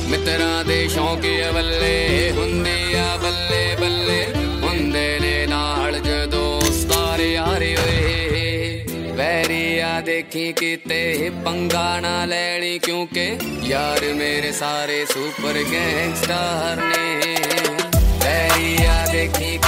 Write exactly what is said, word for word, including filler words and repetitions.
ਮਿੱਤਰਾਂ ਦੇ ਸ਼ੌਂਕੀਆ ਬੱਲੇ ਹੁੰਦੇ ਆ ਬੱਲੇ ਬੱਲੇ ਹੁੰਦੇ ਨੇ ਨਾਲ ਜਦੋਂ ਸਾਰੇ ਯਾਰੇ ਓਏ ਵੈਰੀਆ ਦੇਖੀ ਕਿਤੇ ਪੰਗਾ ਨਾ ਲੈਣੀ ਕਿਉਂਕਿ ਯਾਰ ਮੇਰੇ ਸਾਰੇ ਸੁਪਰ ਗੈਂਗਸਟਰ ਨੇ ਵੈਰੀਆ ਦੇਖੀ